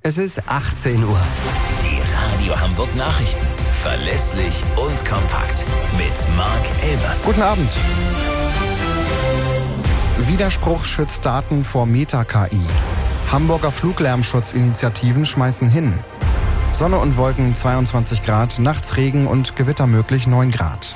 Es ist 18 Uhr. Die Radio Hamburg Nachrichten. Verlässlich und kompakt. Mit Marc Elvers. Guten Abend. Widerspruch schützt Daten vor Meta-KI. Hamburger Fluglärmschutzinitiativen schmeißen hin. Sonne und Wolken 22 Grad, nachts Regen und Gewitter möglich 9 Grad.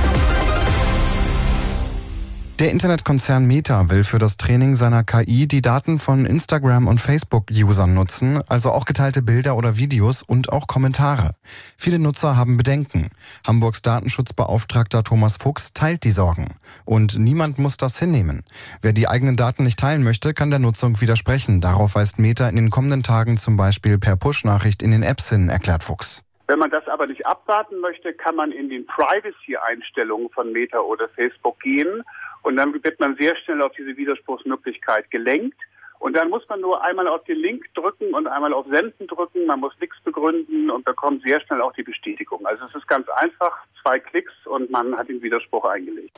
Der Internetkonzern Meta will für das Training seiner KI die Daten von Instagram- und Facebook-Usern nutzen, also auch geteilte Bilder oder Videos und auch Kommentare. Viele Nutzer haben Bedenken. Hamburgs Datenschutzbeauftragter Thomas Fuchs teilt die Sorgen. Und niemand muss das hinnehmen. Wer die eigenen Daten nicht teilen möchte, kann der Nutzung widersprechen. Darauf weist Meta in den kommenden Tagen zum Beispiel per Push-Nachricht in den Apps hin, erklärt Fuchs. Wenn man das aber nicht abwarten möchte, kann man in den Privacy-Einstellungen von Meta oder Facebook gehen. Und dann wird man sehr schnell auf diese Widerspruchsmöglichkeit gelenkt. Und dann muss man nur einmal auf den Link drücken und einmal auf Senden drücken. Man muss nichts begründen und bekommt sehr schnell auch die Bestätigung. Also es ist ganz einfach, 2 Klicks und man hat den Widerspruch eingelegt.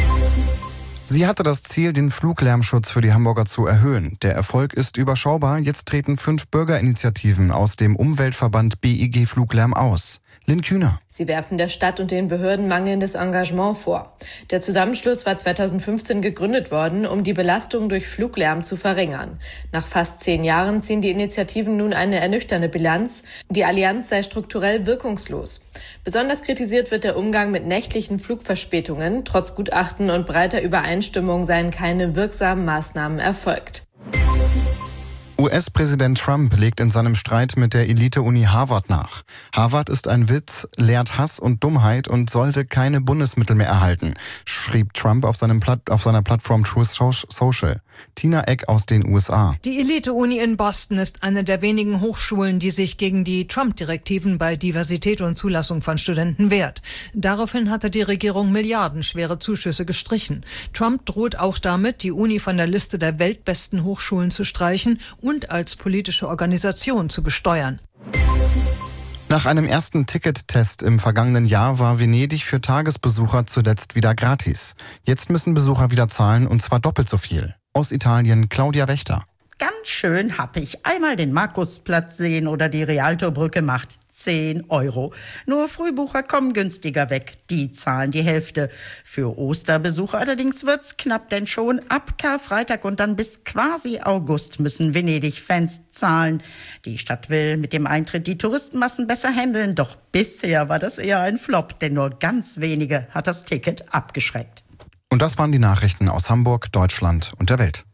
Sie hatte das Ziel, den Fluglärmschutz für die Hamburger zu erhöhen. Der Erfolg ist überschaubar. Jetzt treten 5 Bürgerinitiativen aus dem Umweltverband BIG Fluglärm aus. Lynn Kühner. Sie werfen der Stadt und den Behörden mangelndes Engagement vor. Der Zusammenschluss war 2015 gegründet worden, um die Belastung durch Fluglärm zu verringern. Nach fast 10 Jahren ziehen die Initiativen nun eine ernüchternde Bilanz. Die Allianz sei strukturell wirkungslos. Besonders kritisiert wird der Umgang mit nächtlichen Flugverspätungen. Trotz Gutachten und breiter Übereinstimmung seien keine wirksamen Maßnahmen erfolgt. US-Präsident Trump legt in seinem Streit mit der Elite-Uni Harvard nach. Harvard ist ein Witz, lehrt Hass und Dummheit und sollte keine Bundesmittel mehr erhalten, schrieb Trump auf seiner Plattform Truth Social. Tina Eck aus den USA. Die Elite-Uni in Boston ist eine der wenigen Hochschulen, die sich gegen die Trump-Direktiven bei Diversität und Zulassung von Studenten wehrt. Daraufhin hatte die Regierung milliardenschwere Zuschüsse gestrichen. Trump droht auch damit, die Uni von der Liste der weltbesten Hochschulen zu streichen und als politische Organisation zu besteuern. Nach einem ersten Tickettest im vergangenen Jahr war Venedig für Tagesbesucher zuletzt wieder gratis. Jetzt müssen Besucher wieder zahlen, und zwar doppelt so viel. Aus Italien Claudia Wächter. Ganz schön happig. Einmal den Markusplatz sehen oder die Rialtobrücke macht 10 €. Nur Frühbucher kommen günstiger weg. Die zahlen die Hälfte. Für Osterbesucher allerdings wird's knapp, denn schon ab Karfreitag und dann bis quasi August müssen Venedig-Fans zahlen. Die Stadt will mit dem Eintritt die Touristenmassen besser handeln. Doch bisher war das eher ein Flop, denn nur ganz wenige hat das Ticket abgeschreckt. Und das waren die Nachrichten aus Hamburg, Deutschland und der Welt.